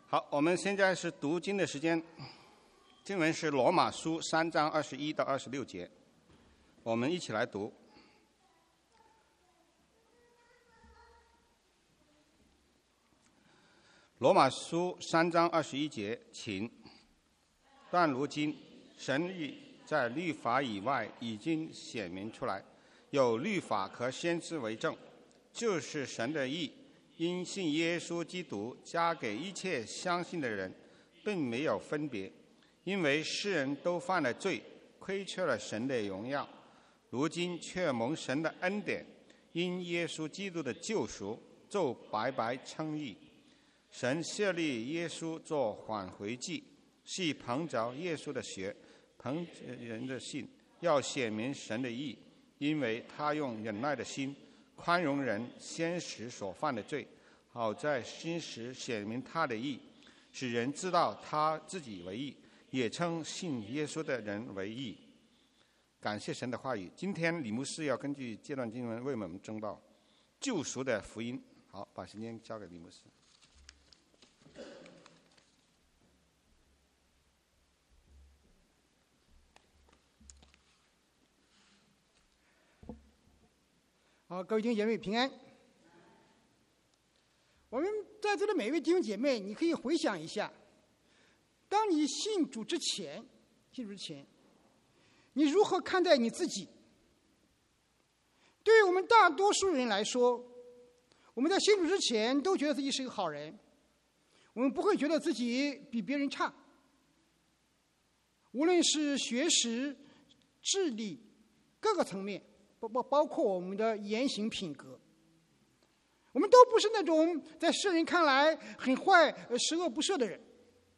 好，我们现在是读经的时间，经文是罗马书3章21到26节，我们一起来读。罗马书3章21节，请。但如今神已在律法以外已经显明出来，有律法和先知为证，就是神的义，因信耶稣基督加给一切相信的人，并没有分别，因为世人都犯了罪，亏缺了神的荣耀，如今却蒙神的恩典，因耶稣基督的救赎，就白白称义。神设立耶稣做挽回祭，是凭着耶稣的血，凭人的信，要显明神的义，因为他用忍耐的心宽容人先时所犯的罪，好在今时显明他的义，使人知道他自己为义，也称信耶稣的人为义。感谢神的话语。今天李牧师要根据这段经文为我们证道救赎的福音。好，把时间交给李牧师。 好，各位弟兄姐妹平安。我们在座的每一位弟兄姐妹，你可以回想一下，当你信主之前，你如何看待你自己？对于我们大多数人来说，我们在信主之前都觉得自己是一个好人，我们不会觉得自己比别人差，无论是学识、智力各个层面，包括我们的言行品格，我们都不是那种在世人看来很坏、十恶不赦的人。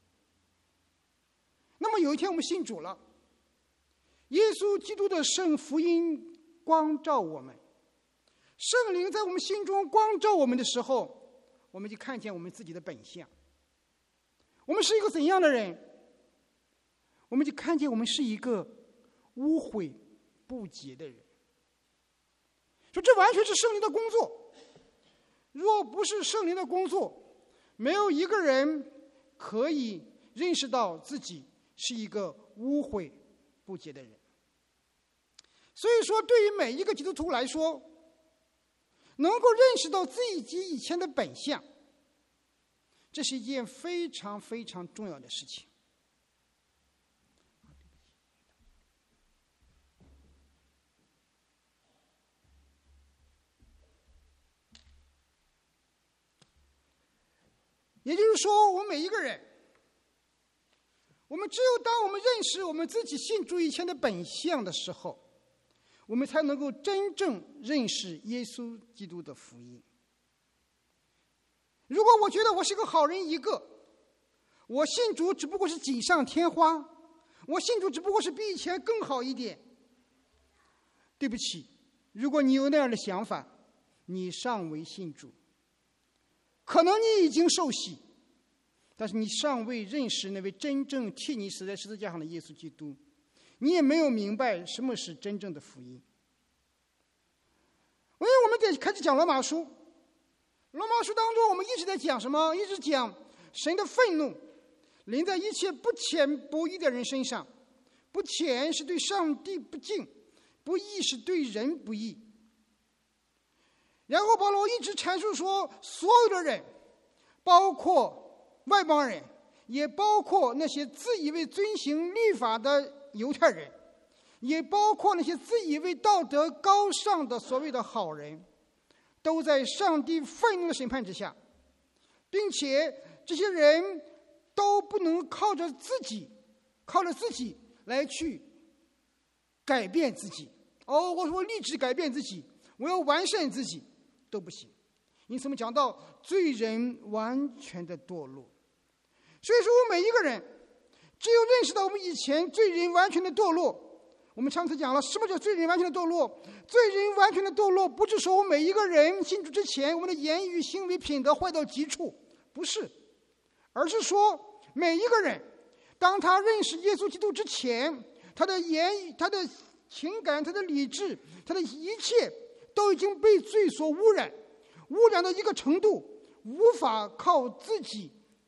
那么有一天我们信主了，耶稣基督的圣福音光照我们，圣灵在我们心中光照我们的时候，我们就看见我们自己的本相。我们是一个怎样的人？我们就看见我们是一个污秽不洁的人。说这完全是圣灵的工作，若不是圣灵的工作，没有一个人可以认识到自己是一个污秽不洁的人。所以说，对于每一个基督徒来说，能够认识到自己以前的本相，这是一件非常非常重要的事情。也就是说，我们每一个人，我们只有当我们认识我们自己信主以前的本相的时候，我们才能够真正认识耶稣基督的福音。如果我觉得我是个好人一个，我信主只不过是锦上添花，我信主只不过是比以前更好一点，对不起，如果你有那样的想法，你尚未信主。可能你已经受洗，但是你尚未认识那位真正替你死在十字架上的耶稣基督，你也没有明白什么是真正的福音。因为我们得开始讲罗马书，罗马书当中我们一直在讲什么？一直讲神的愤怒临在一切不虔不义的人身上。不虔是对上帝不敬，不义是对人不义。然后保罗一直阐述说，所有的人，包括外邦人，也包括那些自以为遵行律法的犹太人，也包括那些自以为道德高尚的所谓的好人，都在上帝愤怒的审判之下，并且这些人都不能靠着自己来去改变自己。我说立志改变自己，我要完善自己，都不行。因此我们讲到罪人完全的堕落。所以说我们每一个人只有认识到我们以前罪人完全的堕落。我们上次讲了什么叫罪人完全的堕落。罪人完全的堕落不是说我们每一个人信主之前我们的言语行为品德坏到极处，不是，而是说每一个人当他认识耶稣基督之前，他的言语、他的情感、他的理智、他的一切都已经被罪所污染，污染到一个程度，无法靠自己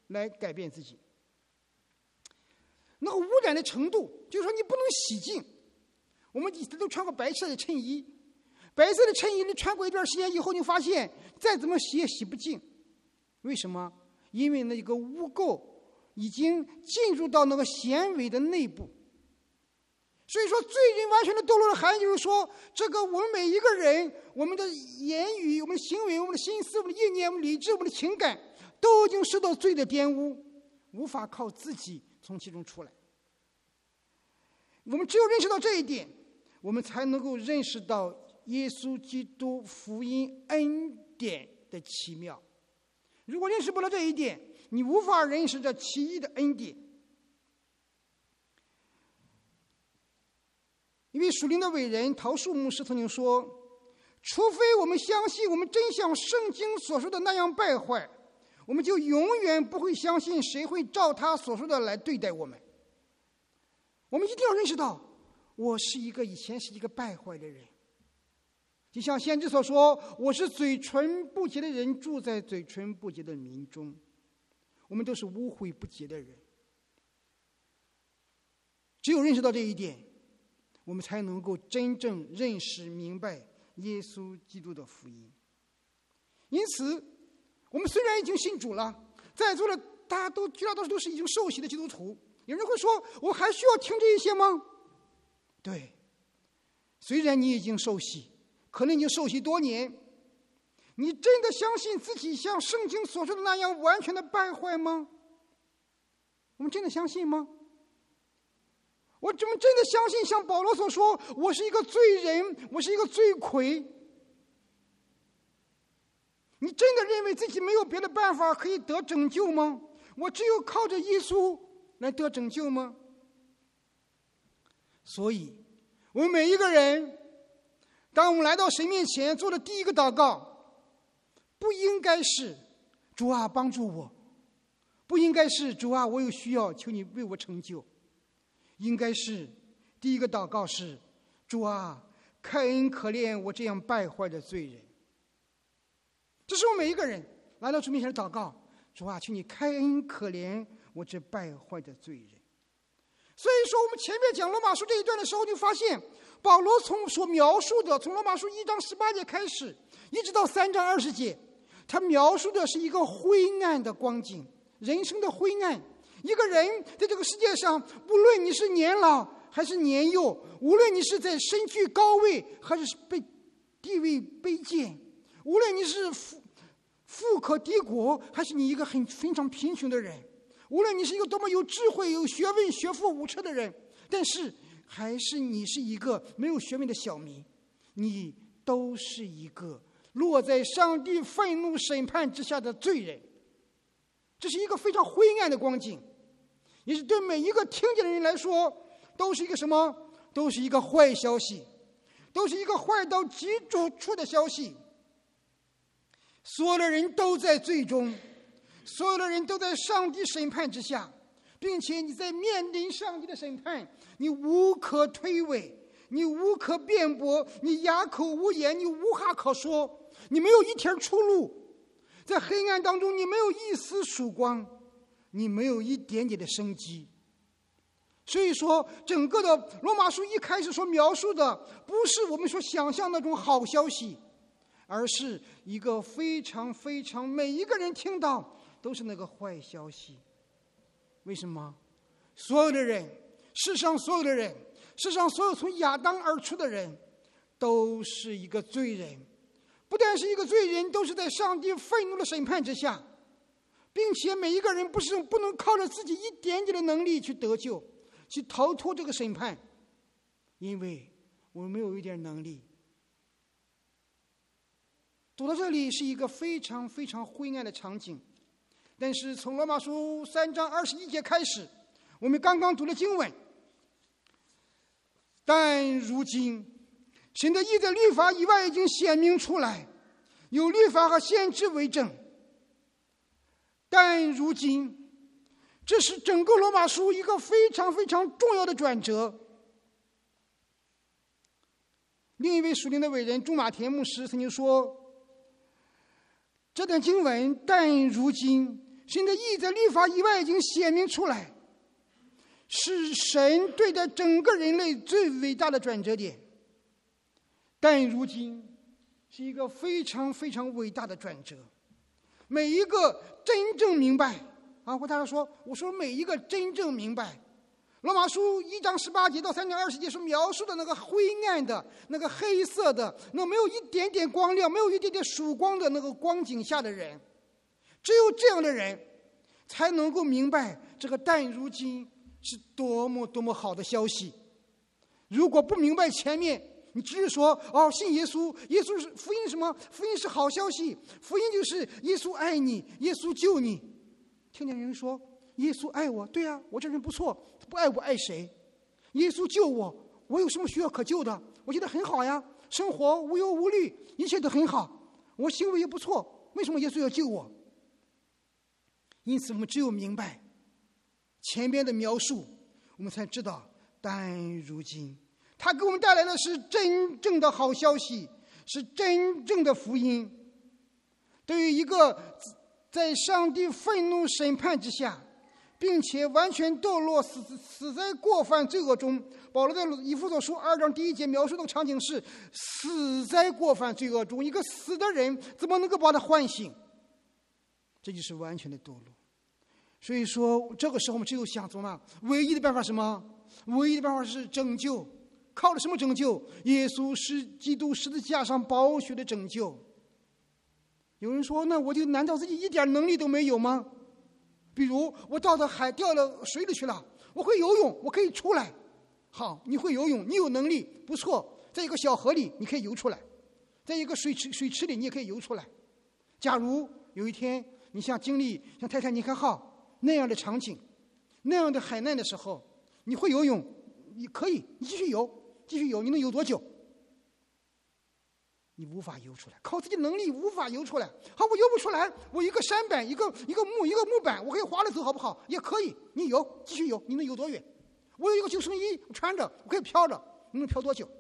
来改变自己。那个污染的程度，就是说你不能洗净。我们以前都穿过白色的衬衣，白色的衬衣你穿过一段时间以后，你发现再怎么洗也洗不净。为什么？因为那个污垢已经进入到那个纤维的内部。所以说，罪人完全的堕落的含义就是说，这个我们每一个人，我们的言语、我们的行为、我们的心思、我们的意念、我们的理智、我们的情感，都已经受到罪的玷污，无法靠自己从其中出来。我们只有认识到这一点，我们才能够认识到耶稣基督福音恩典的奇妙。如果认识不到这一点，你无法认识这奇异的恩典。一位属灵的伟人陶树牧师曾经说，除非我们相信我们真像圣经所说的那样败坏，我们就永远不会相信谁会照他所说的来对待我们。我们一定要认识到，我是以前是一个败坏的人，就像先知所说，我是嘴唇不洁的人，住在嘴唇不洁的民中。我们都是污秽不洁的人，只有认识到这一点，我们才能够真正认识明白耶稣基督的福音。因此，我们虽然已经信主了，在座的大家都绝大多数都是已经受洗的基督徒。有人会说，我还需要听这一些吗？对，虽然你已经受洗，可能已经受洗多年，你真的相信自己像圣经所说的那样完全的败坏吗？我们真的相信吗？我们真的相信像保罗所说，我是一个罪人，我是一个罪魁？你真的认为自己没有别的办法可以得拯救吗？我只有靠着耶稣来得拯救吗？所以我们每一个人，当我们来到神面前做的第一个祷告，不应该是主啊帮助我，不应该是主啊我有需要，求你为我成就，应该是第一个祷告是主啊开恩可怜我这样败坏的罪人。这是我们每一个人来到主面前的祷告，主啊求你开恩可怜我这败坏的罪人。所以说我们前面讲罗马书这一段的时候，就发现保罗所描述的，从罗马书1章18节开始一直到3章20节，他描述的是一个灰暗的光景，人生的灰暗。一个人在这个世界上，无论你是年老还是年幼，无论你是在身居高位还是被地位卑贱，无论你是富可敌国还是你一个非常贫穷的人，无论你是一个多么有智慧有学问学富五车的人，但是还是你是一个没有学问的小民，你都是一个落在上帝愤怒审判之下的罪人。这是一个非常灰暗的光景，也是对每一个听见的人来说都是一个什么？都是一个坏消息，都是一个坏到极处的消息。所有的人都在罪中，所有的人都在上帝审判之下，并且你在面临上帝的审判，你无可推诿，你无可辩驳，你哑口无言，你无话可说，你没有一条出路。在黑暗当中，你没有一丝曙光，你没有一点点的生机。所以说，整个的罗马书一开始所描述的，不是我们所想象的那种好消息，而是一个非常非常每一个人听到都是那个坏消息。为什么？所有的人，世上所有的人，世上所有从亚当而出的人，都是一个罪人。不但是一个罪人，都是在上帝愤怒的审判之下，并且每一个人不能靠着自己一点点的能力去得救，去逃脱这个审判，因为我们没有一点能力。读到这里是一个非常非常灰暗的场景，但是从罗马书3章21节开始，我们刚刚读了经文，但如今神的义在律法以外已经显明出来，有律法和先知为证。但如今，这是整个罗马书一个非常非常重要的转折。另一位属灵的伟人朱马田牧师曾经说，这段经文但如今神的义在律法以外已经显明出来，是神对待整个人类最伟大的转折点。但如今是一个非常非常伟大的转折，每一个真正明白啊，或大家说，我说每一个真正明白，罗马书1章18节到3章20节是描述的那个灰暗的、那个黑色的、那没有一点点光亮、没有一点点曙光的那个光景下的人，只有这样的人才能够明白这个但如今是多么多么好的消息。如果不明白前面，你只是说哦，信耶稣，耶稣是福音什么？福音是好消息，福音就是耶稣爱你，耶稣救你。听见人说耶稣爱我，对啊，我这人不错，不爱我爱谁？耶稣救我，我有什么需要可救的？我觉得很好呀，生活无忧无虑，一切都很好，我行为也不错，为什么耶稣要救我？因此我们只有明白前边的描述，我们才知道但如今他给我们带来的是真正的好消息，是真正的福音。对于一个在上帝愤怒审判之下，并且完全堕落死在过犯罪恶中，保罗在以弗所书2章1节描述的场景是死在过犯罪恶中，一个死的人怎么能够把他唤醒？这就是完全的堕落。所以说这个时候我们只有想怎么办？唯一的办法是什么？唯一的办法是拯救。靠了什么拯救？耶稣是基督十字架上宝血的拯救。有人说，那我就难道自己一点能力都没有吗？比如我到了海，掉了水里去了，我会游泳，我可以出来。好，你会游泳，你有能力，不错。在一个小河里你可以游出来，在一个水池里你也可以游出来。假如有一天你经历像泰坦尼克号那样的场景，那样的海难的时候，你会游泳，你可以，你继续游，你能游多久？你无法游出来，靠自己能力无法游出来。好，我游不出来，我一个舢板，一个木板，我可以划着走，好不好？也可以，你游，继续游，你能游多远？我有一个救生衣穿着，我可以飘着，你能飘多久？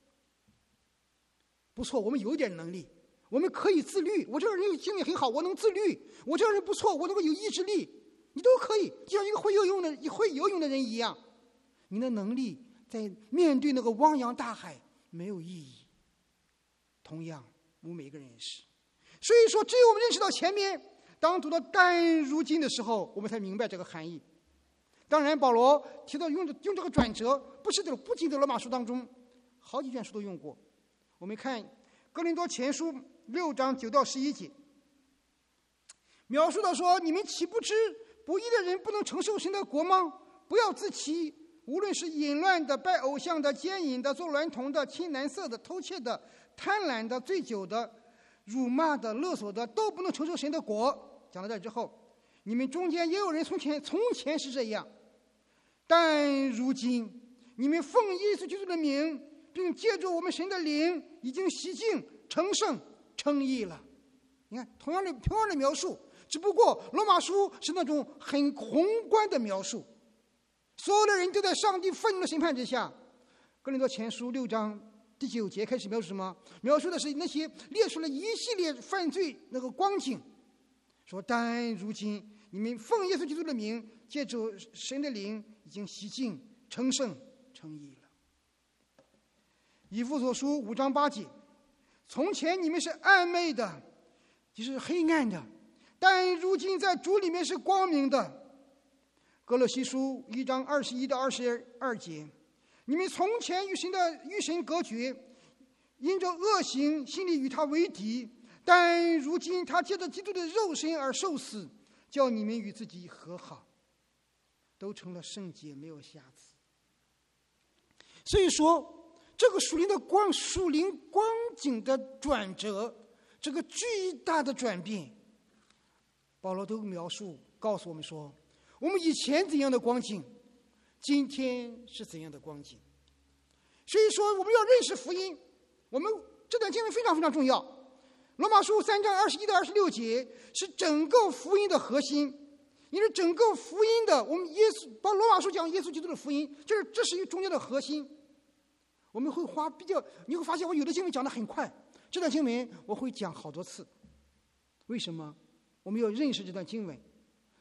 不错，我们有一点能力，我们可以自律。我这个人精力很好，我能自律。我这个人不错，我能够有意志力，你都可以，就像一个会游泳的人一样。你的能力在面对那个汪洋大海没有意义。同样，我们每一个人也是。所以说，只有我们认识到前面，当读到但如今的时候，我们才明白这个含义。当然，保罗提到用这个转折，不仅在罗马书当中，好几卷书都用过。我们看哥林多前书6章9到11节，描述到说：你们岂不知不义的人不能承受神的国吗？不要自欺，无论是淫乱的、拜偶像的、奸淫的、做娈童的、亲男色的、偷窃的、贪婪的、醉酒的、辱骂的、勒索的，都不能承受神的国。讲到这之后，你们中间也有人从前是这样，但如今你们奉耶稣基督的名，并借着我们神的灵，已经洗净、成圣、称义了。你看，同样的描述，只不过罗马书是那种很宏观的描述，所有的人都在上帝愤怒的审判之下。哥林多前书6章第9节开始描述什么？描述的是那些列出了一系列犯罪那个光景，说但如今你们奉耶稣基督的名，借着神的灵，已经洗净、成圣、称义了。以弗所书5章8节，从前你们是暗昧的，就是黑暗的，但如今在主里面是光明的。哥罗西书1章21到22节，你们从前与神隔绝，因着恶行心里与他为敌，但如今他借着基督的肉身而受死，叫你们与自己和好，都成了圣洁，没有瑕疵。所以说这个属灵光景的转折，这个巨大的转变，保罗都描述告诉我们说，我们以前怎样的光景，今天是怎样的光景。所以说我们要认识福音，我们这段经文非常非常重要。罗马书3章21到26节是整个福音的核心，因为整个福音的我们把罗马书讲耶稣基督的福音，这是一个中间的核心。我们会你会发现我有的经文讲得很快，这段经文我会讲好多次。为什么？我们要认识这段经文，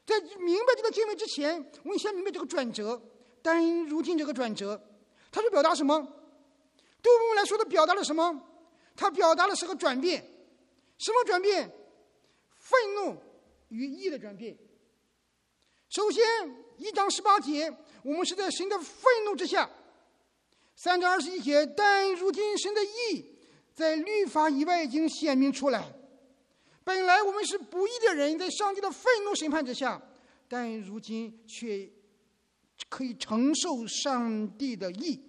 在明白这个经文之前，我们先明白这个转折。但如今这个转折，它是表达什么？对我们来说，它表达了什么？它表达的是个转变。什么转变？愤怒与义的转变。首先1章18节，我们是在神的愤怒之下。3章21节，但如今神的义在律法以外已经显明出来。本来我们是不义的人，在上帝的愤怒审判之下，但如今却可以承受上帝的义。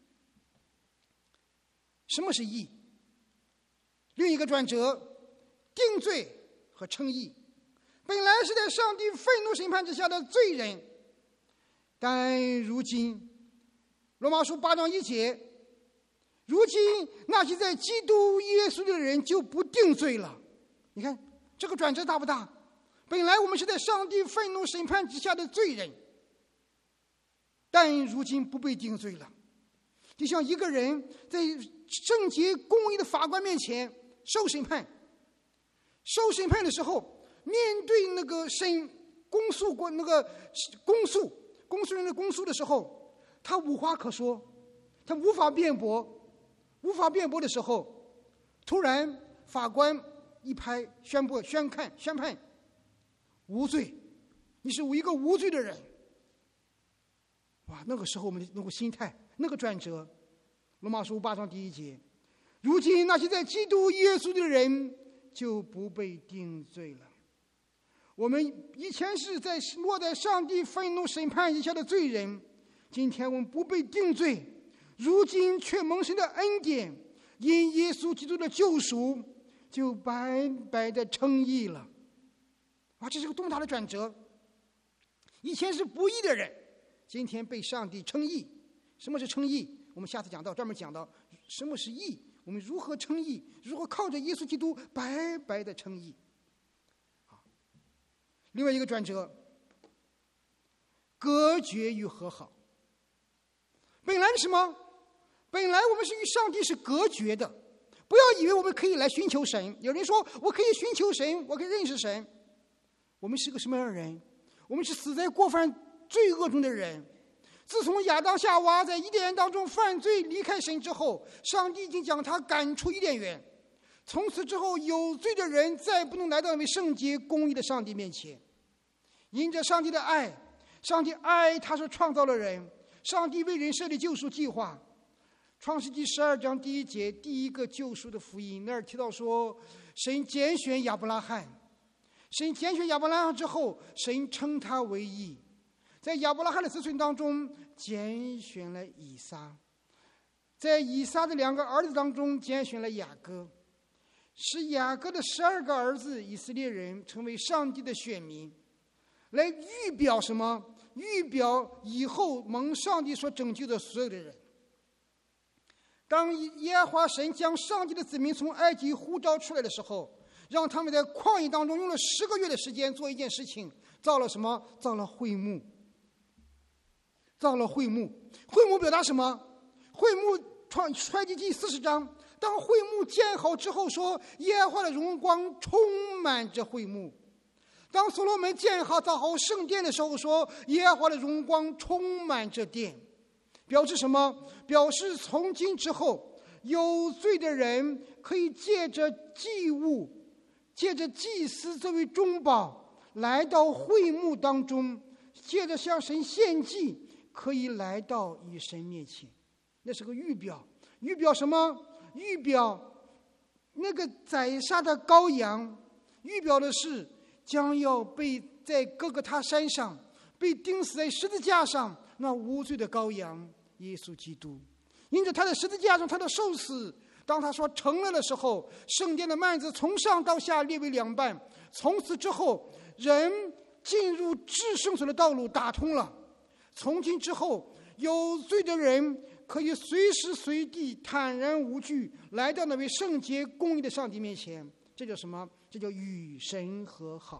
什么是义？另一个转折，定罪和称义。本来是在上帝愤怒审判之下的罪人，但如今罗马书8章1节，如今那些在基督耶稣的人就不定罪了。你看这个转折大不大？本来我们是在上帝愤怒审判之下的罪人，但如今不被定罪了。就像一个人在圣洁公义的法官面前受审判的时候，面对那个公诉人的公诉的时候，他无话可说，他无法辩驳的时候，突然法官一拍宣判无罪，你是一个无罪的人。哇，那个时候我们的那个心态，那个转折。罗马书8章1节，如今那些在基督耶稣的人就不被定罪了。我们以前是落在上帝愤怒审判以下的罪人，今天我们不被定罪，如今却蒙神的恩典，因耶稣基督的救赎，就白白的称义了。哇，这是个多么大的转折！以前是不义的人，今天被上帝称义。什么是称义？我们下次讲到，专门讲到什么是义，我们如何称义，如何靠着耶稣基督白白的称义。另外一个转折，隔绝与和好。本来是什么？本来我们是与上帝是隔绝的。不要以为我们可以来寻求神。有人说我可以寻求神，我可以认识神。我们是个什么样的人？我们是死在过犯罪恶中的人。自从亚当夏娃在伊甸园当中犯罪离开神之后，上帝已经将他赶出伊甸园。从此之后，有罪的人再不能来到那位圣洁公义的上帝面前。因着上帝的爱，上帝爱他是创造了人，上帝为人设立救赎计划。创世纪12章1节，第一个救赎的福音那儿提到说，神拣选亚伯拉罕，神拣选亚伯拉罕之后，神称他为义。在亚伯拉罕的子孙当中拣选了以撒，在以撒的2个儿子当中拣选了雅各，使雅各的12个儿子以色列人成为上帝的选民，来预表什么？预表以后蒙上帝所拯救的所有的人。当耶和华神将上帝的子民从埃及呼召出来的时候，让他们在旷野当中用了10个月的时间做一件事情，造了什么？造了会幕。造了会幕。会幕表达什么？会幕创世纪40章，当会幕建好之后说，耶和华的荣光充满着会幕。当所罗门建好造好圣殿的时候说，耶和华的荣光充满着殿。表示什么？表示从今之后，有罪的人可以借着祭物，借着祭司作为中保，来到会幕当中，借着向神献祭，可以来到与神面前。那是个预表。预表什么？预表那个宰杀的羔羊，预表的是将要被在各个他山上被钉死在十字架上那无罪的羔羊耶稣基督。因着他在十字架上他的受死，当他说成了的时候，圣殿的幔子从上到下裂为2半。从此之后，人进入至圣所的道路打通了。从今之后，有罪的人可以随时随地坦然无惧来到那位圣洁公义的上帝面前。这叫什么？这叫与神和好。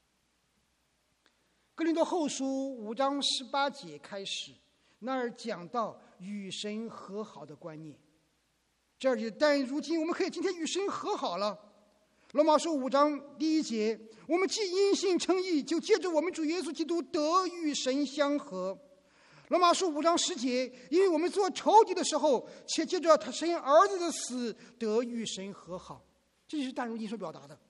哥林多后书5章18节开始，那儿讲到与神和好的观念。这儿但如今我们可以今天与神和好了。 罗马书5章1节，我们既因信称义，就借着我们主耶稣基督得与神相合。罗马书5章10节，因为我们做仇敌的时候，且借着他神儿子的死得与神和好。这就是但如经所表达的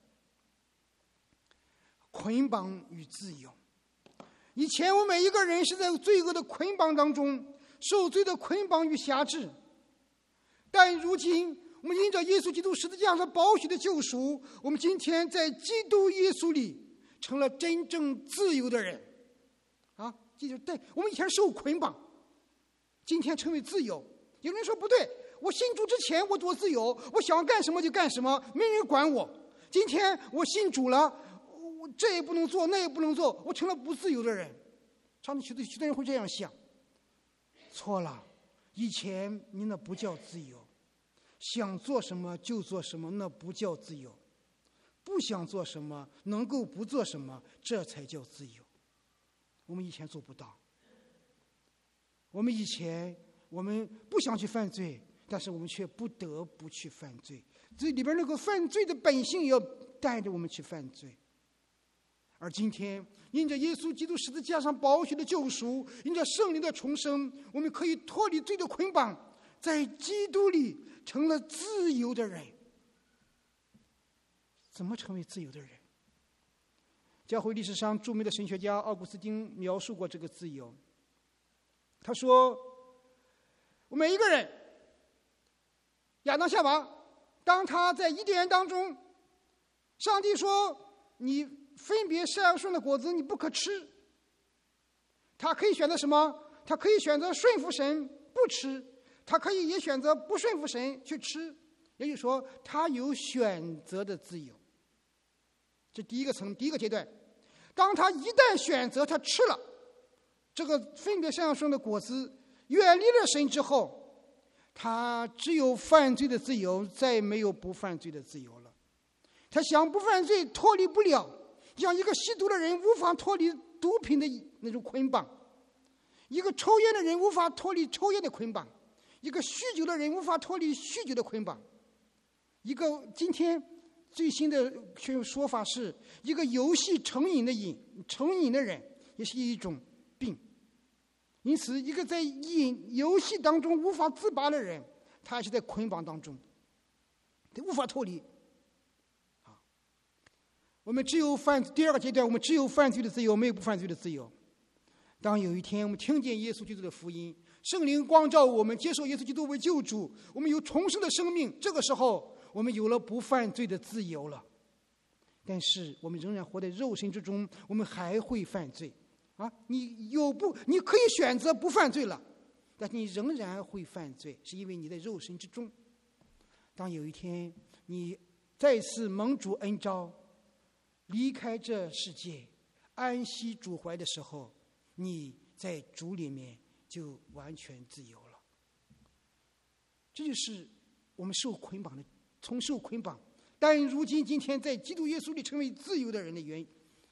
捆绑与自由。以前我们每一个人是在罪恶的捆绑当中，受罪的捆绑与辖制，但如今我们因着耶稣基督十字架上宝血的救赎，我们今天在基督耶稣里成了真正自由的人啊！这就是对我们以前受捆绑，今天成为自由。有人说不对，我信主之前我多自由，我想干什么就干什么，没人管我。今天我信主了，我这也不能做，那也不能做，我成了不自由的人。常常许多人会这样想，错了。以前你那不叫自由，想做什么就做什么，那不叫自由；不想做什么，能够不做什么，这才叫自由。我们以前做不到。我们以前不想去犯罪，但是我们却不得不去犯罪。这里边那个犯罪的本性要带着我们去犯罪。而今天因着耶稣基督十字架上宝血的救赎，因着圣灵的重生，我们可以脱离罪的捆绑，在基督里成了自由的人。怎么成为自由的人？教会历史上著名的神学家奥古斯丁描述过这个自由。他说，我每一个人，亚当夏娃，当他在伊甸园当中，上帝说你分别善恶树的果子你不可吃，他可以选择什么？他可以选择顺服神不吃，他可以也选择不顺服神去吃，也就是说他有选择的自由。这第一个阶段。当他一旦选择他吃了这个分别善恶树的果子，远离了神之后，他只有犯罪的自由，再没有不犯罪的自由了。他想不犯罪脱离不了，像一个吸毒的人无法脱离毒品的那种捆绑，一个抽烟的人无法脱离抽烟的捆绑，一个酗酒的人无法脱离酗酒的捆绑，一个今天最新的说法是，一个游戏成瘾的人也是一种病。因此一个在游戏当中无法自拔的人，他还是在捆绑当中，他无法脱离。我们只有第二个阶段，我们只有犯罪的自由，没有不犯罪的自由。当有一天我们听见耶稣基督的福音，圣灵光照我们，接受耶稣基督为救主，我们有重生的生命，这个时候我们有了不犯罪的自由了。但是我们仍然活在肉身之中，我们还会犯罪啊！你可以选择不犯罪了，但是你仍然会犯罪，是因为你在肉身之中。当有一天你再次蒙主恩召，离开这世界，安息主怀的时候，你在主里面就完全自由了。这就是我们受捆绑的，从受捆绑，但如今今天在基督耶稣里成为自由的人的原因。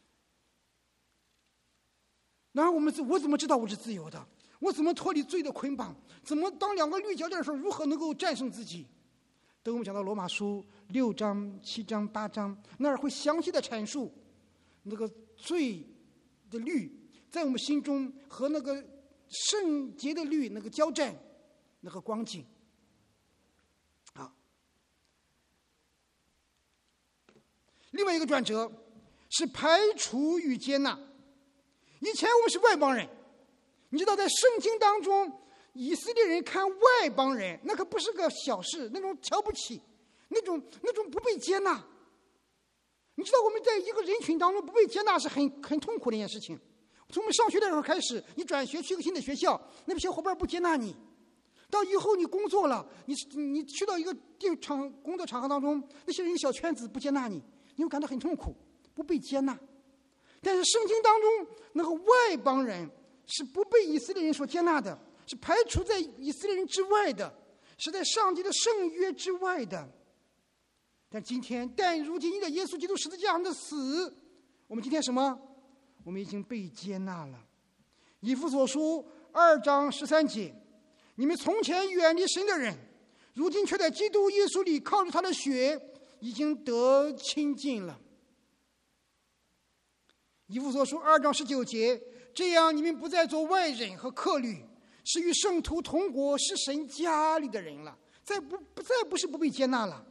然后我怎么知道我是自由的？我怎么脱离罪的捆绑？怎么当两个绿脚点的时候，如何能够战胜自己？等我们讲到罗马书6章、7章、8章，那儿会详细的阐述那个罪的律在我们心中和那个圣洁的律那个交战那个光景啊。另外一个转折是排除与接纳。以前我们是外邦人，你知道在圣经当中，以色列人看外邦人那可不是个小事，那种瞧不起，那种不被接纳。你知道我们在一个人群当中不被接纳是很痛苦的一件事情。从我们上学的时候开始，你转学去一个新的学校，那个小伙伴不接纳你，到以后你工作了，你去到一个工作场合当中，那些人小圈子不接纳你，你会感到很痛苦，不被接纳。但是圣经当中那个外邦人是不被以色列人所接纳的，是排除在以色列人之外的，是在上帝的圣约之外的。但如今因着耶稣基督十字架上的死，我们今天什么？我们已经被接纳了。以弗所书2章13节，你们从前远离神的人，如今却在基督耶稣里靠着他的血已经得清净了。以弗所书2章19节，这样你们不再做外人和客旅，是与圣徒同国，是神家里的人了，再不是不被接纳了。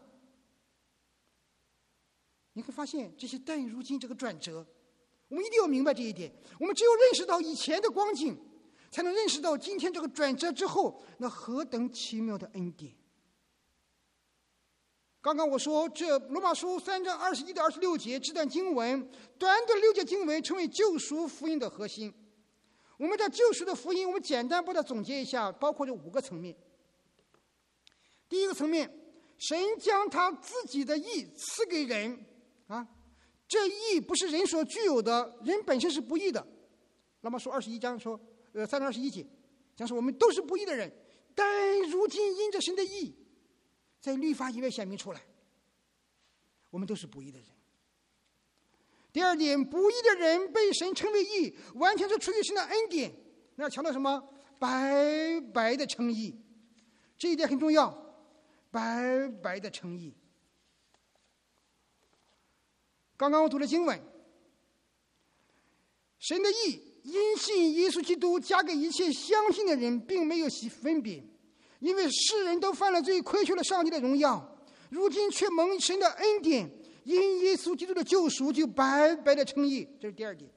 你会发现这些但如今这个转折，我们一定要明白这一点。我们只有认识到以前的光景，才能认识到今天这个转折之后那何等奇妙的恩典。刚刚我说这罗马书3章21到26节这段经文，短短6节经文成为救赎福音的核心。我们这救赎的福音，我们简单把它总结一下，包括这5个层面。第一个层面，神将他自己的义赐给人啊，这义不是人所具有的，人本身是不义的。罗马书21章说3章21节讲说我们都是不义的人，但如今因着神的义在律法以外显明出来，我们都是不义的人。第二点，不义的人被神称为义，完全是出于神的恩典。那强调什么？白白的称义，这一点很重要，白白的称义。刚刚我读了经文，神的义因信耶稣基督加给一切相信的人，并没有分别，因为世人都犯了罪，亏缺了上帝的荣耀，如今却蒙神的恩典，因耶稣基督的救赎，就白白的称义。这是第二点。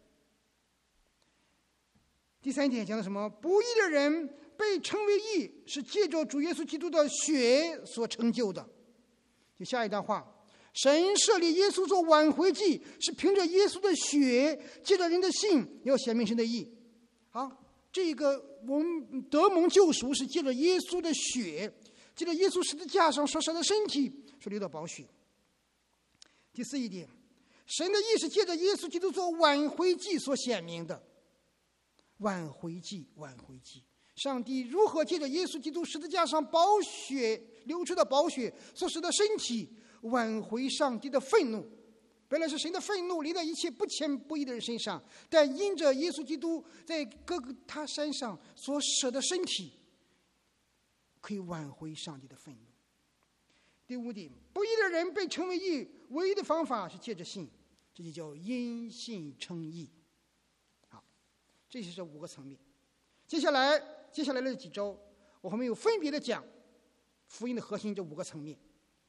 第三点讲的什么？不义的人被称为义，是借着主耶稣基督的血所成就的。就下一段话，神设立耶稣做挽回祭，是凭着耶稣的血，借着人的信，要显明神的义。好，这个我们得蒙救赎，是借着耶稣的血，借着耶稣十字架上所舍的身体所流的宝血。第四一点，神的义是借着耶稣基督做挽回祭所显明的。挽回祭，挽回祭，上帝如何借着耶稣基督十字架上宝血流出的宝血所使的身体，挽回上帝的愤怒。本来是神的愤怒临在一切不虔不义的人身上，但因着耶稣基督在各个他山上所舍的身体，可以挽回上帝的愤怒。第五点，不义的人被称为义，唯一的方法是借着信，这就叫因信称义。好，这就是5个层面。接下来的这几周，我们有分别的讲福音的核心这5个层面。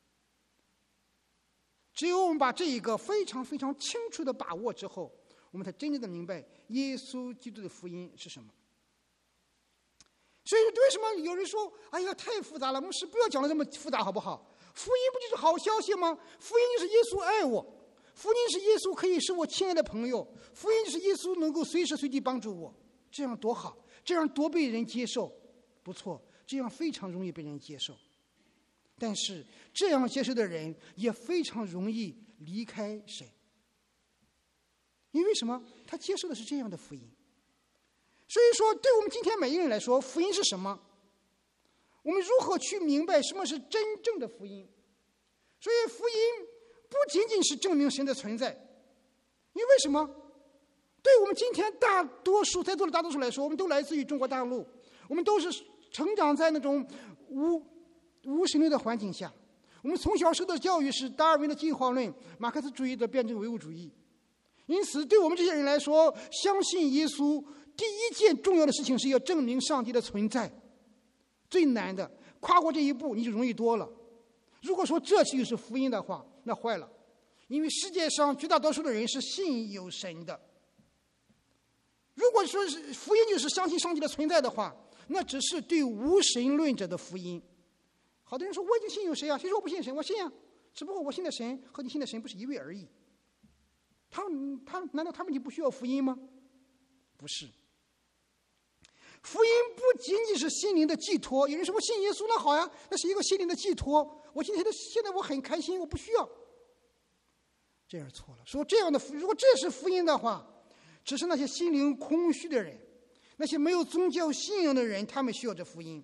只有我们把这一个非常非常清楚的把握之后，我们才真正的明白耶稣基督的福音是什么。所以为什么有人说哎呀太复杂了，牧师不要讲的这么复杂好不好？福音不就是好消息吗？福音就是耶稣爱我，福音是耶稣可以是我亲爱的朋友，福音就是耶稣能够随时随地帮助我，这样多好，这样多被人接受，不错，这样非常容易被人接受。但是这样接受的人也非常容易离开神，因为什么？他接受的是这样的福音。所以说对我们今天每一个人来说，福音是什么？我们如何去明白什么是真正的福音？所以福音不仅仅是证明神的存在，因为什么？对我们今天大多数在座的大多数来说，我们都来自于中国大陆，我们都是成长在那种无神论的环境下，我们从小受的教育是达尔文的进化论、马克思主义的辩证唯物主义。因此对我们这些人来说，相信耶稣第一件重要的事情是要证明上帝的存在，最难的，跨过这一步你就容易多了。如果说这就是福音的话，那坏了，因为世界上绝大多数的人是信有神的。如果说是福音就是相信上帝的存在的话，那只是对无神论者的福音。好多人说我已经信有神啊，谁说我不信神？我信啊，只不过我信的神和你信的神不是一位而已。难道他们就不需要福音吗？不是。福音不仅仅是心灵的寄托。有人说我信耶稣，那好呀，那是一个心灵的寄托。我现在我很开心，我不需要。这样错了。说这样的，如果这是福音的话，只是那些心灵空虚的人，那些没有宗教信仰的人，他们需要这福音。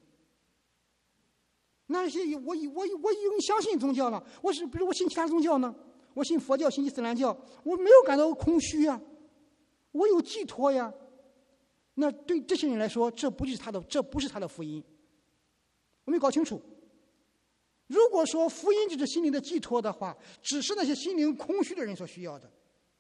那些我已经相信宗教了，比如我信其他宗教呢，我信佛教，信伊斯兰教，我没有感到空虚呀，我有寄托呀。那对这些人来说，这不是他的福音。我们搞清楚， 如果说福音就是心灵的寄托的话，只是那些心灵空虚的人所需要的。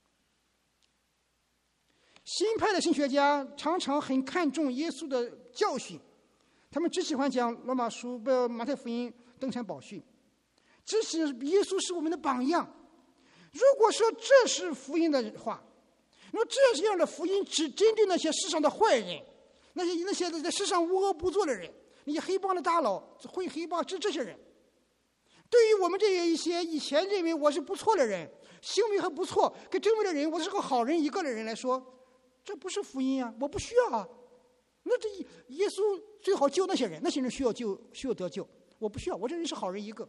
新派的神学家常常很看重耶稣的教训，他们只喜欢讲罗马书、马太福音、登山宝训，只是耶稣是我们的榜样。如果说这是福音的话，那么这样的福音只针对那些世上的坏人，那些在世上无恶不作的人，那些黑帮的大佬、混黑帮这些人。对于我们这一些以前认为我是不错的人，行为还不错，跟周围的人我是个好人一个的人来说，这不是福音啊，我不需要啊。那这耶稣最好救那些人需要救，需要得救，我不需要，我这人是好人一个。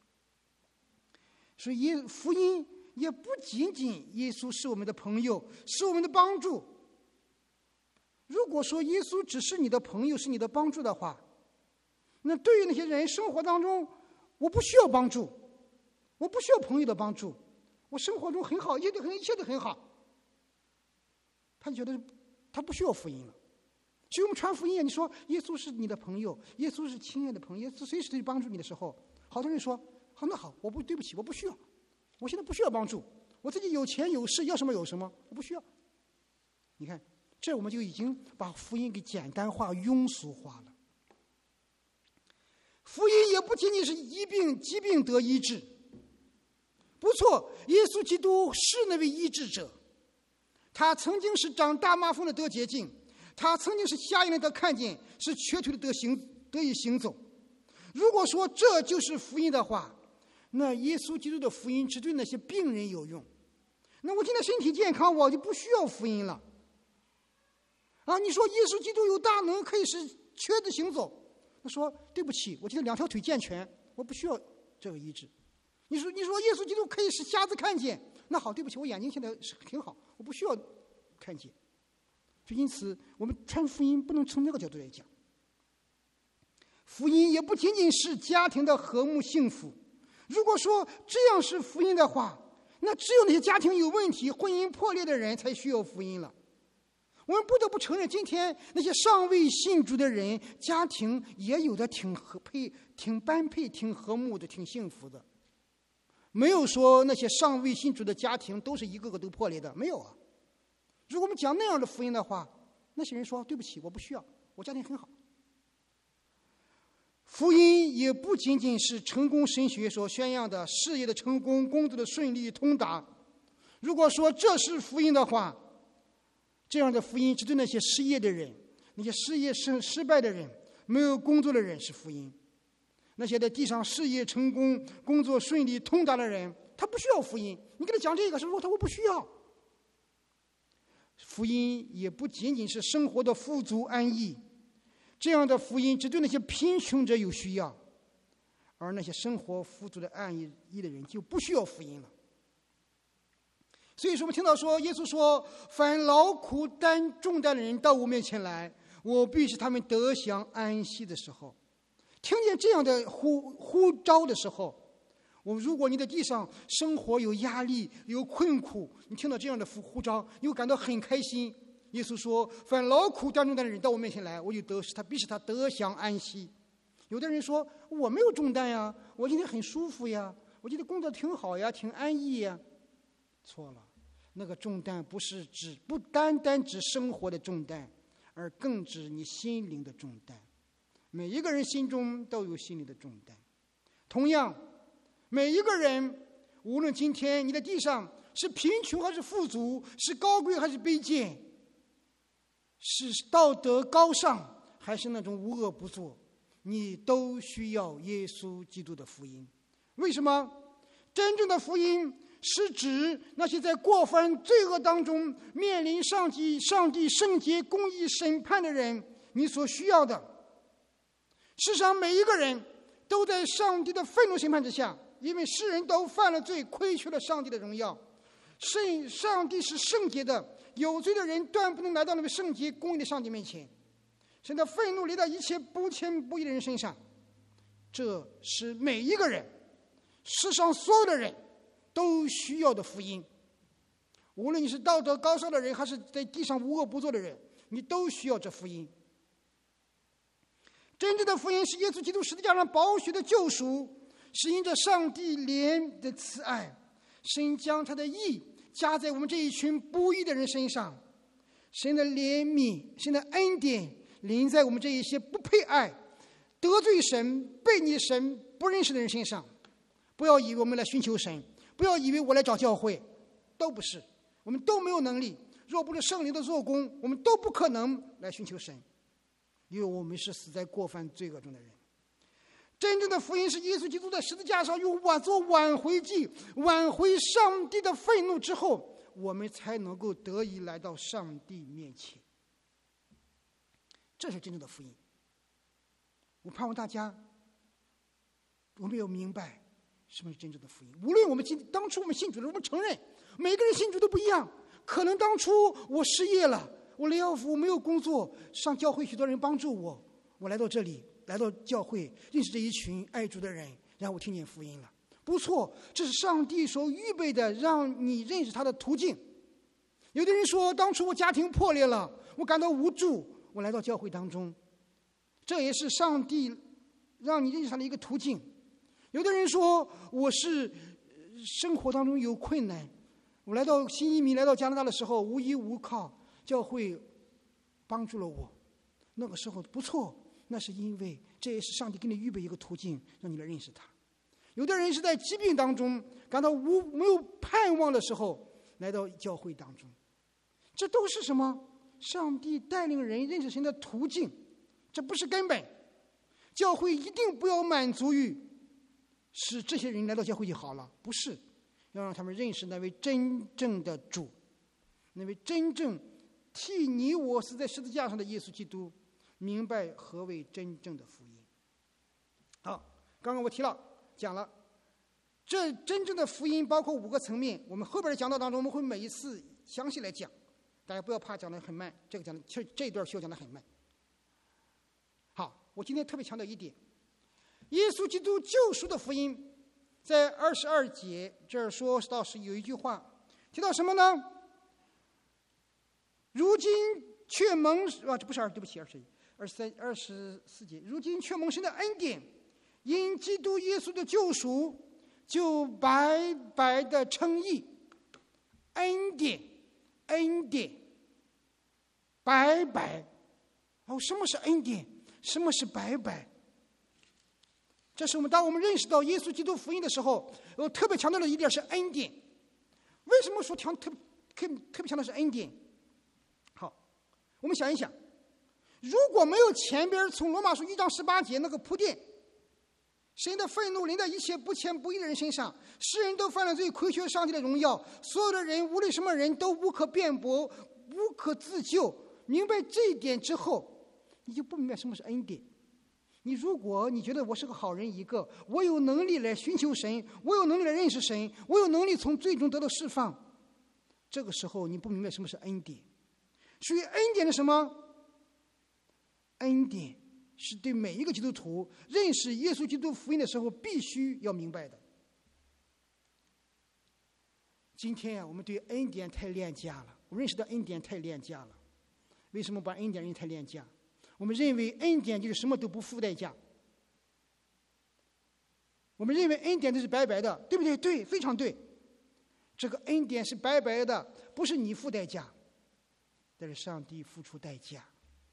所以福音也不仅仅耶稣是我们的朋友，是我们的帮助。如果说耶稣只是你的朋友，是你的帮助的话，那对于那些人生活当中，我不需要帮助，我不需要朋友的帮助，我生活中很好，一切都很好，他觉得他不需要福音了。所以我们传福音，你说耶稣是你的朋友，耶稣是亲爱的朋友，耶稣随时都帮助你的时候，好多人说好，那好，对不起，我不需要，我现在不需要帮助，我自己有钱有势，要什么有什么，我不需要。你看，这我们就已经把福音给简单化、庸俗化了。福音也不仅仅是疾病得医治，不错，耶稣基督是那位医治者，他曾经是长大麻风的得洁净，他曾经是瞎眼的得看见，是瘸腿的得以行走。如果说这就是福音的话，那耶稣基督的福音只对那些病人有用。那我今天身体健康，我就不需要福音了。你说耶稣基督有大能，可以使瘸子行走，他说对不起，我今天2条腿健全，我不需要这个医治。你说耶稣基督可以使瞎子看见，那好，对不起，我眼睛现在是挺好，我不需要看见。所以因此我们传福音不能从那个角度来讲。福音也不仅仅是家庭的和睦幸福，如果说这样是福音的话，那只有那些家庭有问题、婚姻破裂的人才需要福音了。我们不得不承认，今天那些尚未信主的人，家庭也有的挺般配、挺和睦的、挺幸福的。没有说那些尚未信主的家庭都是一个个都破裂的，没有啊。如果我们讲那样的福音的话，那些人说对不起，我不需要，我家庭很好。福音也不仅仅是成功神学所宣扬的事业的成功、工作的顺利通达。如果说这是福音的话，这样的福音只对那些失业的人、那些事业失败的人、没有工作的人是福音。那些在地上事业成功、工作顺利通达的人，他不需要福音。你跟他讲这个，是说他我不需要。福音也不仅仅是生活的富足安逸，这样的福音只对那些贫穷者有需要，而那些生活富足的安逸的人就不需要福音了。所以说我们听到说耶稣说，凡劳苦担重担的人到我面前来，我必使他们得享安息的时候，听见这样的呼召的时候，如果你在地上生活有压力有困苦，你听到这样的呼召，你会感到很开心。耶稣说，凡劳苦担重担的人到我面前来，我就必使他得享安息。有的人说我没有重担呀，我今天很舒服呀，我今天工作挺好呀，挺安逸呀。错了，那个重担不单单指生活的重担，而更指你心灵的重担。每一个人心中都有心灵的重担。同样，每一个人，无论今天你在地上是贫穷还是富足，是高贵还是卑贱，是道德高尚还是那种无恶不作，你都需要耶稣基督的福音。为什么？真正的福音是指那些在过犯罪恶当中面临上帝圣洁公义审判的人，你所需要的。世上每一个人都在上帝的愤怒审判之下，因为世人都犯了罪，亏缺了上帝的荣耀。上帝是圣洁的，有罪的人断不能来到那位圣洁公义的上帝面前。神的愤怒临到一切不虔不义的人身上，这是每一个人，世上所有的人都需要的福音。无论你是道德高尚的人，还是在地上无恶不作的人，你都需要这福音。真正的福音是耶稣基督十字架上宝血的救赎， 是因着上帝怜的慈爱，神将他的义加在我们这一群不义的人身上。神的怜悯，神的恩典临在我们这一些不配爱、得罪神、背逆神、不认识的人身上。不要以为我们来寻求神，不要以为我来找教会，都不是，我们都没有能力。若不是圣灵的做工，我们都不可能来寻求神，因为我们是死在过犯罪恶中的人。真正的福音是耶稣基督在十字架上用做挽回祭，挽回上帝的愤怒之后，我们才能够得以来到上帝面前。这是真正的福音。我盼望大家，我们要明白什么是真正的福音。无论我们当初我们信主的，我们承认每个人信主都不一样。可能当初我失业了，我雷奥夫没有工作，上教会许多人帮助我，我来到这里，来到教会，认识这一群爱主的人，然后我听见福音了。不错，这是上帝所预备的让你认识他的途径。有的人说，当初我家庭破裂了，我感到无助，我来到教会当中，这也是上帝让你认识他的一个途径。有的人说，我是生活当中有困难，我来到新移民来到加拿大的时候无依无靠，教会帮助了我，那个时候不错，那是因为这也是上帝给你预备一个途径让你来认识他。有的人是在疾病当中感到没有盼望的时候来到教会当中，这都是什么？上帝带领人认识神的途径，这不是根本。教会一定不要满足于使这些人来到教会就好了，不是，要让他们认识那位真正的主，那位真正替你我死在十字架上的耶稣基督，明白何为真正的福音。好，刚刚我讲了，这真正的福音包括5个层面，我们后边的讲道当中我们会每一次详细来讲，大家不要怕讲得很慢，这一段需要讲得很慢。好，我今天特别强调一点，耶稣基督救赎的福音，在22节这儿说到是有一句话提到什么呢？如今却蒙这不是对不起24节，如今却蒙神的恩典，因基督耶稣的救赎，就白白的称义。恩典，白白。什么是恩典？什么是白白？这是当我们认识到耶稣基督福音的时候，我特别强调的一点是恩典。为什么说特别强调是恩典？好，我们想一想，如果没有前边从罗马书1章18节那个铺垫，神的愤怒临在一切不虔不义的人身上，世人都犯了罪，亏缺上帝的荣耀，所有的人无论什么人都无可辩驳，无可自救。明白这一点之后，你就不明白什么是恩典。如果你觉得我是个好人一个，我有能力来寻求神，我有能力来认识神，我有能力从罪中得到释放，这个时候你不明白什么是恩典。属于恩典的什么？恩典是对每一个基督徒认识耶稣基督福音的时候必须要明白的。今天我们对恩典太廉价了，我认识到恩典太廉价了。为什么把恩典认太廉价？我们认为恩典就是什么都不付代价，我们认为恩典都是白白的，对不对？对，非常对。这个恩典是白白的，不是你付代价，但是上帝付出代价。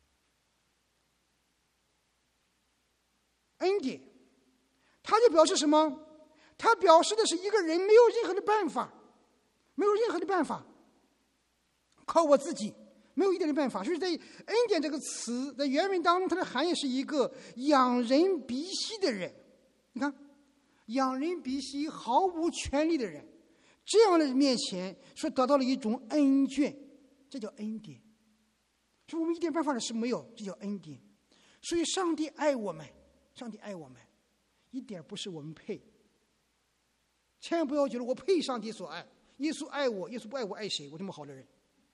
恩典它就表示什么？它表示的是一个人没有任何的办法，靠我自己没有一点的办法。所以在恩典这个词在原文当中，它的含义是一个仰人鼻息的人。你看，仰人鼻息毫无权利的人，这样的面前说得到了一种恩眷，这叫恩典。说我们一点办法的事没有，这叫恩典。所以上帝爱我们，一点不是我们配。千万不要觉得我配上帝所爱，耶稣爱我，耶稣不爱我，爱谁？我这么好的人。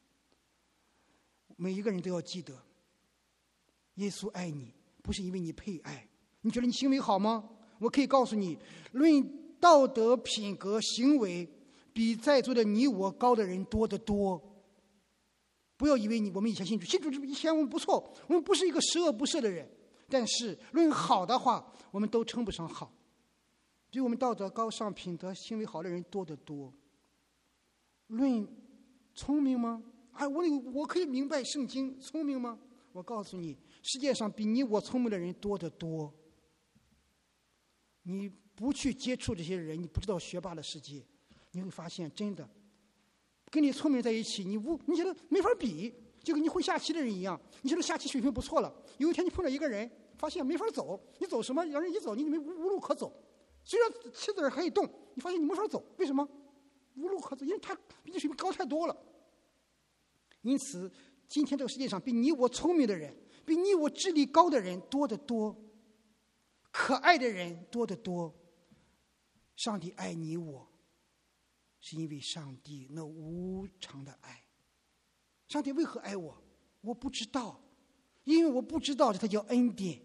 每一个人都要记得，耶稣爱你不是因为你配爱。你觉得你行为好吗？我可以告诉你，论道德品格行为，比在座的你我高的人多得多。不要以为我们以前信主以前我们不错，我们不是一个十恶不赦的人，但是论好的话，我们都称不上好。 比我们道德高尚、品德行为好的人多得多。论聪明吗？我可以明白圣经，聪明吗？我告诉你，世界上比你我聪明的人多得多。你不去接触这些人，你不知道学霸的世界，你会发现真的跟你聪明在一起，你觉得没法比，就跟你会下棋的人一样，你觉得下棋水平不错了，有一天你碰到一个人，发现没法走，你走什么？让人一走，你无路可走。虽然棋子还可以动，你发现你没法走，为什么？无路可走，因为他比你水平高太多了。因此，今天这个世界上比你我聪明的人，比你我智力高的人多得多，可爱的人多得多。上帝爱你我，是因为上帝那无常的爱。上帝为何爱我？我不知道，因为我不知道，这才叫恩典。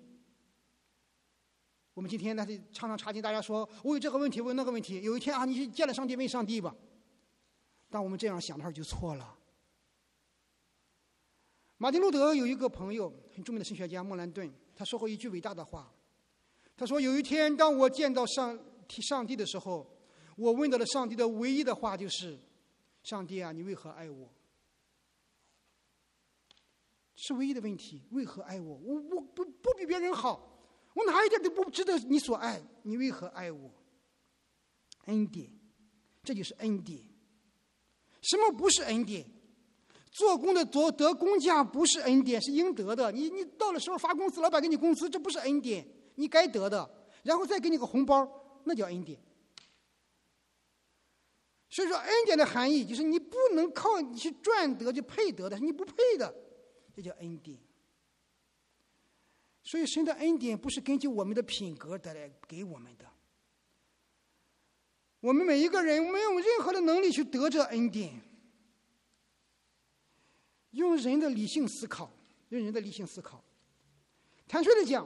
我们今天常常查经，大家说我有这个问题，我有那个问题。有一天你去见了上帝，问上帝吧。当我们这样想的时候，就错了。马丁路德有一个朋友，很著名的神学家莫兰顿，他说过一句伟大的话。他说：“有一天，当我见到上帝的时候，我问到了上帝的唯一的话就是：上帝啊，你为何爱我？”是唯一的问题，为何爱我？我不比别人好，我哪一点都不值得你所爱，你为何爱我？恩典，这就是恩典。什么不是恩典？做工的得工价不是恩典，是应得的。你到了时候发工资，老板给你工资，这不是恩典，你该得的，然后再给你个红包，那叫恩典。所以说，恩典的含义就是你不能靠你去赚得就配得的，你不配的，这叫恩典。所以神的恩典不是根据我们的品格得来给我们的，我们每一个人没有任何的能力去得这恩典。用人的理性思考，坦率的讲，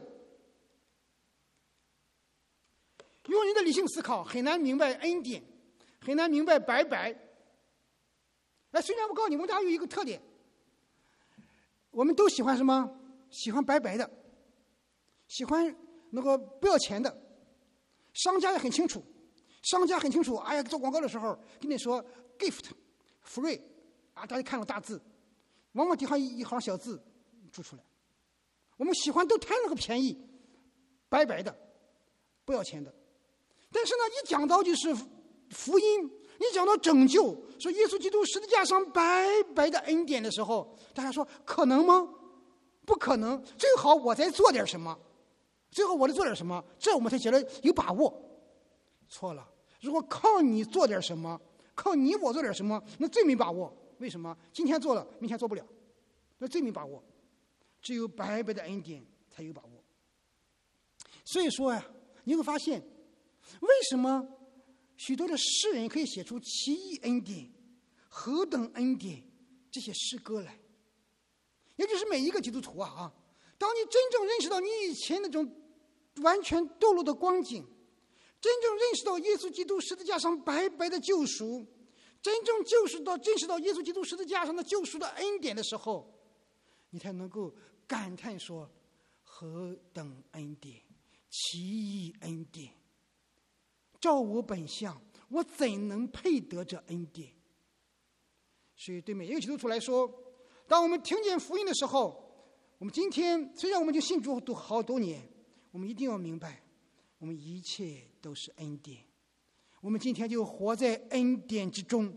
用人的理性思考很难明白恩典，很难明白白白。虽然我告诉你，我们大家有一个特点，我们都喜欢什么？喜欢白白的，喜欢那个不要钱的。商家也很清楚，哎呀，做广告的时候跟你说 gift free 啊，大家看了大字，往往底下一行小字注出来。我们喜欢都贪了个便宜，白白的，不要钱的。但是呢，一讲到就是福音，一讲到拯救，说耶稣基督十字架上白白的恩典的时候，大家说可能吗？不可能。最好我再做点什么，这我们才觉得有把握。错了，如果靠你做点什么，靠你我做点什么，那最没把握。为什么？今天做了，明天做不了，那最没把握。只有白白的恩典才有把握。所以说呀，你会发现，为什么许多的诗人可以写出奇异恩典、何等恩典这些诗歌来？也就是每一个基督徒啊，当你真正认识到你以前那种完全堕落的光景，真正认识到耶稣基督十字架上白白的救赎，真正认识到耶稣基督十字架上的救赎的恩典的时候，你才能够感叹说：何等恩典，奇异恩典！照我本相，我怎能配得这恩典？所以对每一个基督徒来说，当我们听见福音的时候，我们今天虽然我们就信主都好多年，我们一定要明白，我们一切都是恩典。我们今天就活在恩典之中，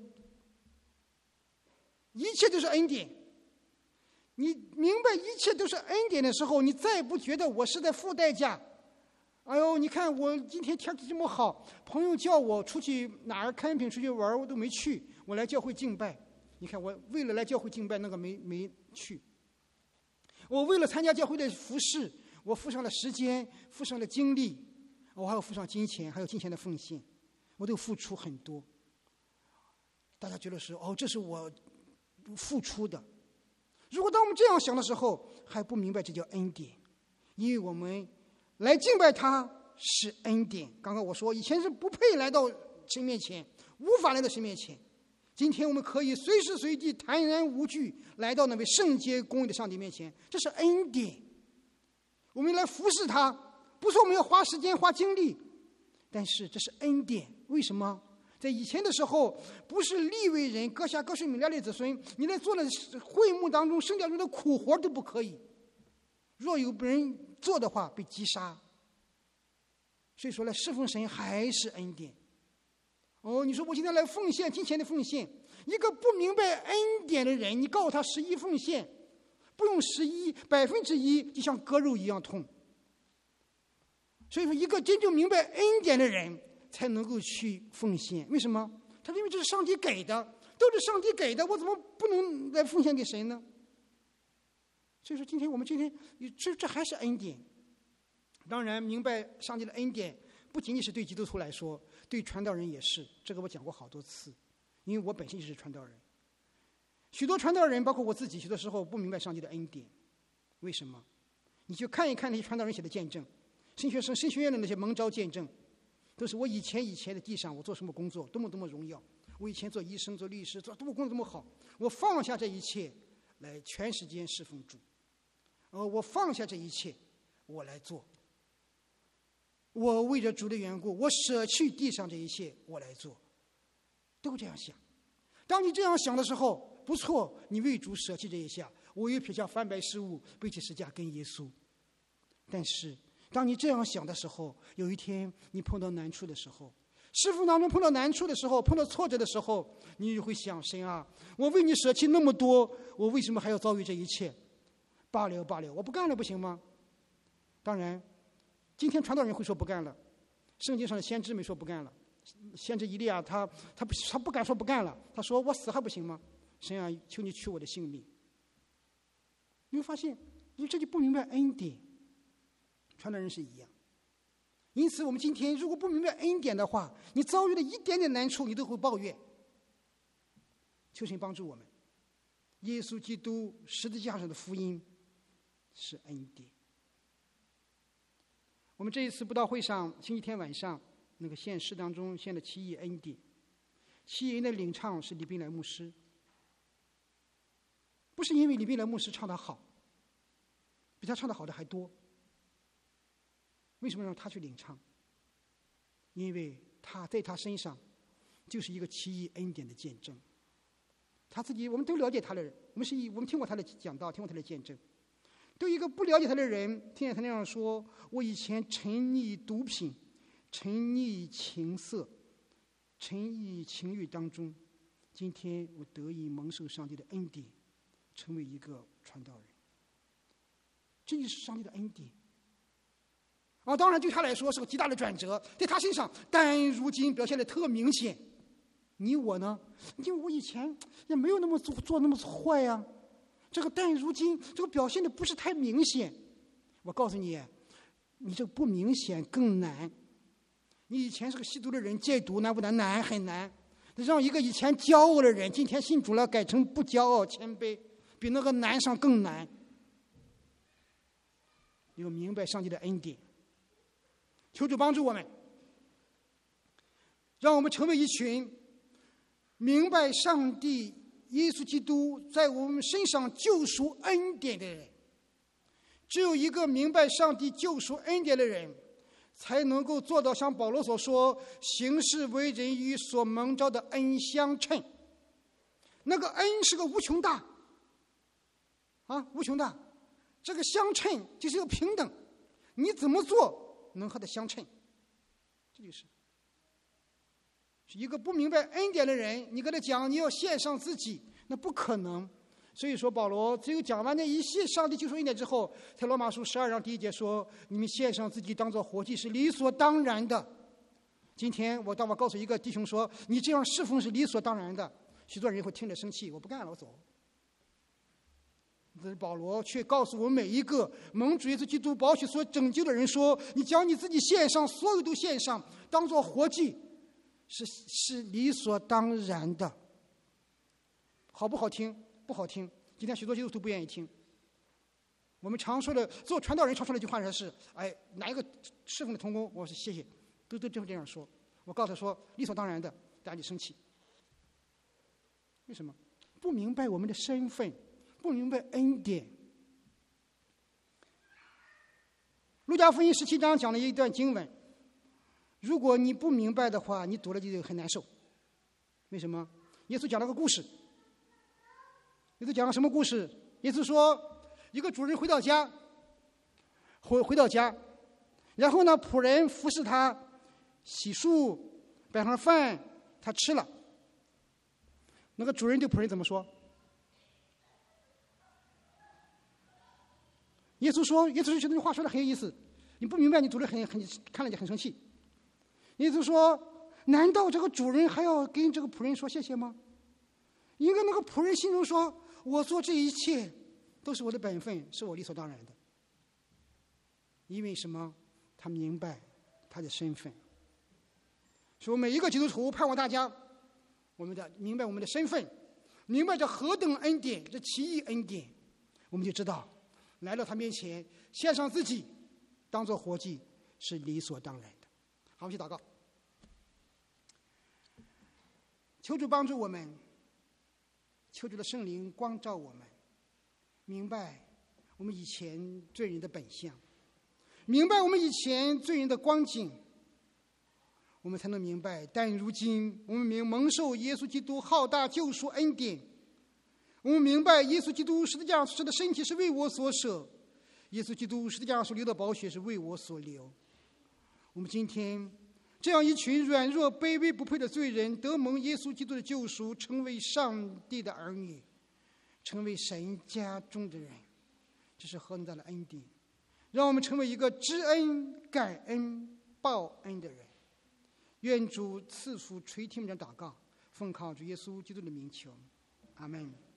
一切都是恩典。你明白一切都是恩典的时候，你再也不觉得我是在付代价。哎呦，你看我今天天气这么好，朋友叫我出去哪儿camping出去玩，我都没去，我来教会敬拜。你看我为了来教会敬拜，那个没去。我为了参加教会的服事，我付上了时间，付上了精力，我还要付上金钱，还有金钱的奉献，我都付出很多。大家觉得是这是我付出的。如果当我们这样想的时候，还不明白这叫恩典，因为我们来敬拜他是恩典。刚刚我说以前是不配来到神面前，无法来到神面前，今天我们可以随时随地坦然无惧来到那位圣洁公义的上帝面前，这是恩典。我们来服侍他，不是我们要花时间花精力， 但是这是恩典。为什么？在以前的时候，不是利未人各下各税米利的子孙，你来做了会幕当中圣殿中的苦活都不可以。若有人做的话，被击杀。所以说呢，侍奉神还是恩典。你说我今天来奉献金钱的奉献，一个不明白恩典的人，你告诉他11奉献，不用1%，1%就像割肉一样痛。所以说，一个真正明白恩典的人才能够去奉献。为什么？他认为这是上帝给的，都是上帝给的，我怎么不能来奉献给神呢？所以说，我们今天这还是恩典。当然，明白上帝的恩典，不仅仅是对基督徒来说，对传道人也是。这个我讲过好多次，因为我本身就是传道人。许多传道人，包括我自己，许多时候不明白上帝的恩典。为什么？你去看一看那些传道人写的见证，神学院的那些蒙召见证，都是我以前的地上我做什么工作，多么荣耀。我以前做医生、做律师，做多么工作多么好，我放下这一切来全时间侍奉主。我放下这一切，我来做。我为着主的缘故，我舍去地上这一切，我来做。都这样想。当你这样想的时候，不错，你为主舍弃这一下，我又撇下凡百事物，背起十架跟耶稣。但是当你这样想的时候，有一天你碰到难处的时候，侍奉当中碰到难处的时候，碰到挫折的时候，你就会想，神啊，我为你舍弃那么多，我为什么还要遭遇这一切？罢了，我不干了，不行吗？当然今天传道人会说不干了，圣经上的先知没说不干了。先知以利亚他不敢说不干了，他说我死还不行吗？神啊，求你取我的性命。你会发现，你这就不明白恩典。传道人是一样。因此我们今天如果不明白恩典的话，你遭遇了一点点难处，你都会抱怨。求神帮助我们。耶稣基督十字架上的福音是恩典。我们这一次布道会上，星期天晚上那个献诗当中献了7亿恩典，7亿人的领唱是李斌来牧师。不是因为李斌来牧师唱得好，比他唱得好的还多。为什么让他去领唱？因为他在他身上就是一个7亿恩典的见证。他自己，我们都了解他的人，我们听过他的讲道，听过他的见证。对一个不了解他的人，听见他那样说：我以前沉溺毒品，沉溺情色，沉溺情欲当中，今天我得以蒙受上帝的恩典，成为一个传道人。这就是上帝的恩典。当然对他来说是个极大的转折，在他身上，但如今表现得特明显。你我呢？因为我以前也没有那么做那么坏呀。但如今这个表现的不是太明显。我告诉你，你这个不明显更难。你以前是个吸毒的人，戒毒难不难？难，很难。让一个以前骄傲的人，今天信主了，改成不骄傲谦卑，比那个难上更难。你要明白上帝的恩典。求主帮助我们，让我们成为一群明白上帝耶稣基督在我们身上救赎恩典的人。只有一个明白上帝救赎恩典的人，才能够做到像保罗所说，行事为人与所蒙召的恩相称。那个恩是个无穷大无穷大。这个相称就是一个平等，你怎么做能和它相称？这就是一个不明白恩典的人，你跟他讲你要献上自己，那不可能。所以说保罗只有讲完那一系上帝救赎恩典之后，在罗马书12章第1节说，你们献上自己当作活祭是理所当然的。今天当我告诉一个弟兄说你这样侍奉是理所当然的，许多人会听着生气，我不干了，我走。保罗却告诉我们每一个蒙主耶稣基督宝血所拯救的人说，你将你自己献上，所有都献上，当作活祭，是理所当然的。好不好听？不好听。今天许多基督徒不愿意听。我们常说的，做传道人常说的一句话是：哪一个侍奉的同工，我说谢谢，都这样说。我告诉他说理所当然的，大家就生气。为什么？不明白我们的身份，不明白恩典。路加福音17章讲了一段经文， 如果你不明白的话，你读了就很难受。为什么？耶稣讲了个故事。耶稣讲了什么故事？耶稣说，一个主人回到家，然后呢，仆人服侍他，洗漱，摆上饭，他吃了。那个主人对仆人怎么说？耶稣说这句话说的很有意思，你不明白，你读的看了就很生气。耶稣说，难道这个主人还要跟这个仆人说谢谢吗？因为那个仆人心中说，我做这一切都是我的本分，是我理所当然的。因为什么？他明白他的身份。所以每一个基督徒盼望大家明白我们的身份，明白这何等恩典，这奇异恩典，我们就知道来到他面前献上自己当作活祭是理所当然的。好，我们去祷告。求主帮助我们，求主的圣灵光照我们，明白我们以前罪人的本相，明白我们以前罪人的光景，我们才能明白，但如今我们蒙受耶稣基督浩大救赎恩典，我们明白耶稣基督十字架上舍的身体是为我所舍，耶稣基督十字架上所流的宝血是为我所流。我们今天这样一群软弱卑微不配的罪人，得蒙耶稣基督的救赎，成为上帝的儿女，成为神家中的人，这是何等大的恩典！让我们成为一个知恩、感恩、报恩的人。愿主赐福垂听我们的祷告，奉靠主耶稣基督的名求，阿们。